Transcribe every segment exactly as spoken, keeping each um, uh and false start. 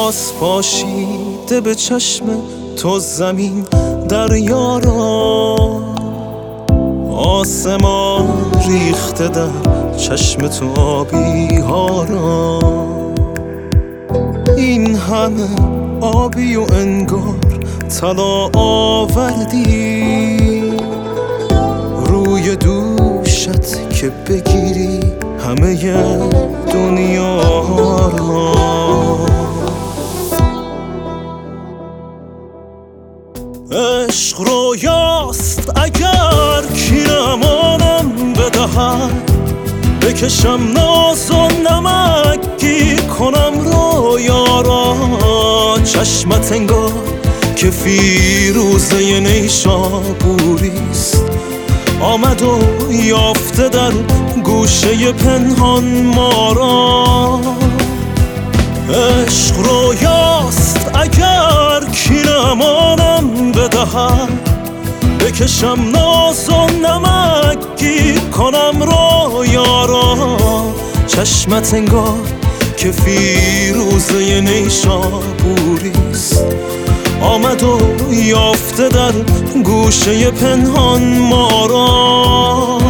باز پاشیده به چشم تو زمین دریا را، آسمان ریخته در چشم تو آبی ها را. این همه آبی و انگار طلا آوردی روی دوشت که بگیری همه دنیا را. عشق رویاست اگر کینمانم بدهد، بکشم ناز و نمکی کنم رویا را. چشمت انگار که فیروزه نیشابوریست، آمد و یافته در گوشه پنهان ما را. عشق رویاست اگر کینمانم بدهد، بکشم ناز و نمکی کنم رویا را. چشمت انگار که فیروزه نیشابوریست، آمد و یافته در گوشه پنهان ما را.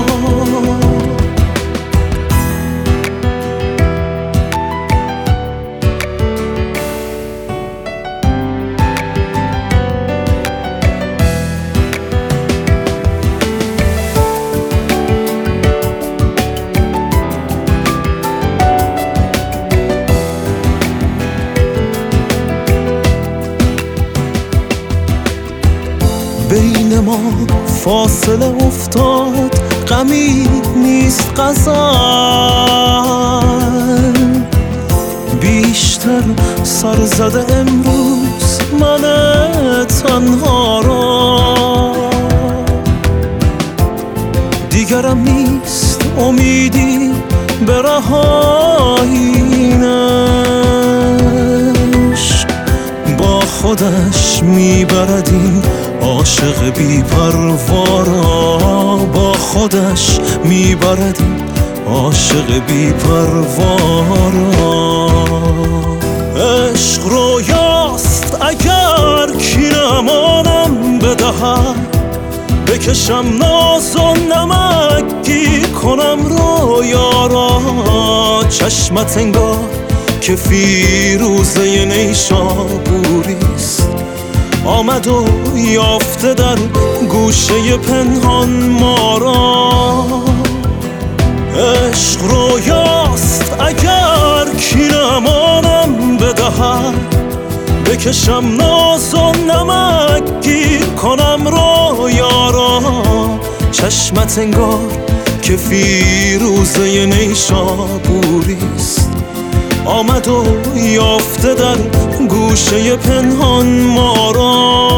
بین ما فاصله افتاد، غمی نیست غزل، بیشتر سر زده امروز من تنها را. دیگرم نیست امیدی به رهایین عشق، با خودش میبرد این عاشق بی پروا را. با خودش میبرد این عاشق بی پروا را. عشق رویاست اگر کینمانم بدهد، بکشم ناز و نمکی کنم رویا را. چشمت انگار که فیروزه نیشابوریست، آمد و یافته در گوشه پنهان ما را. عشق رویاست اگر کینمانم بدهد، بکشم ناز و نمکی کنم رویا را. چشمت انگار که فیروزه نیشابوریست، آمد و یافته در گوشه پنهان ما را.